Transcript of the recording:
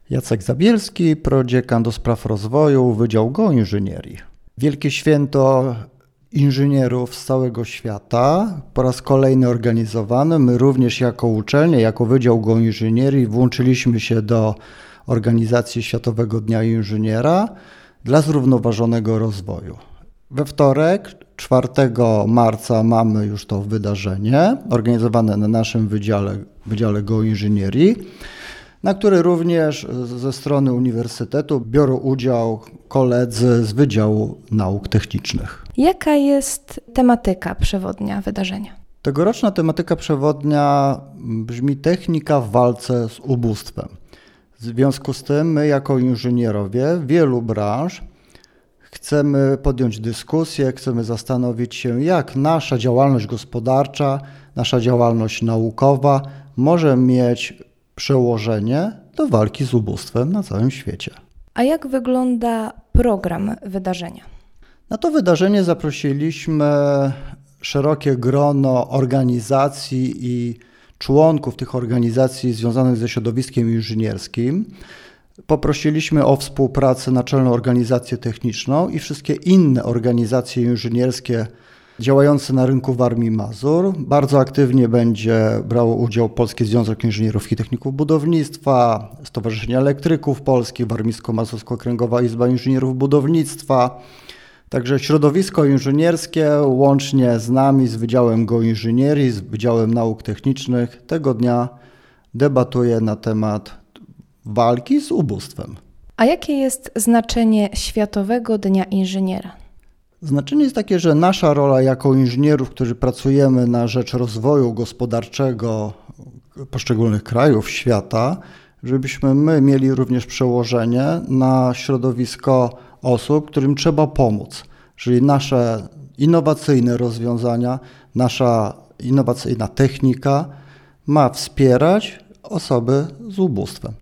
Jacek Zabielski, prodziekan do spraw rozwoju, Wydział Geoinżynierii. Wielkie święto inżynierów z całego świata, po raz kolejny organizowane. My również jako uczelnia, jako Wydział Geoinżynierii włączyliśmy się do organizacji Światowego Dnia Inżyniera dla zrównoważonego rozwoju. We wtorek, 4 marca mamy już to wydarzenie organizowane na naszym Wydziale Geoinżynierii, na które również ze strony uniwersytetu biorą udział koledzy z Wydziału Nauk Technicznych. Jaka jest tematyka przewodnia wydarzenia? Tegoroczna tematyka przewodnia brzmi technika w walce z ubóstwem. W związku z tym my jako inżynierowie wielu branż chcemy podjąć dyskusję, chcemy zastanowić się, jak nasza działalność gospodarcza, nasza działalność naukowa może mieć przełożenie do walki z ubóstwem na całym świecie. A jak wygląda program wydarzenia? Na to wydarzenie zaprosiliśmy szerokie grono organizacji i członków tych organizacji związanych ze środowiskiem inżynierskim. Poprosiliśmy o współpracę Naczelną Organizację Techniczną i wszystkie inne organizacje inżynierskie działające na rynku Warmii i Mazur. Bardzo aktywnie będzie brało udział Polski Związek Inżynierów i Techników Budownictwa, Stowarzyszenie Elektryków Polskich, Warmińsko-Mazursko-Okręgowa Izba Inżynierów Budownictwa. Także środowisko inżynierskie łącznie z nami, z Wydziałem Geoinżynierii, z Wydziałem Nauk Technicznych tego dnia debatuje na temat walki z ubóstwem. A jakie jest znaczenie Światowego Dnia Inżyniera? Znaczenie jest takie, że nasza rola jako inżynierów, którzy pracujemy na rzecz rozwoju gospodarczego poszczególnych krajów świata, żebyśmy my mieli również przełożenie na środowisko osób, którym trzeba pomóc. Czyli nasze innowacyjne rozwiązania, nasza innowacyjna technika ma wspierać osoby z ubóstwem.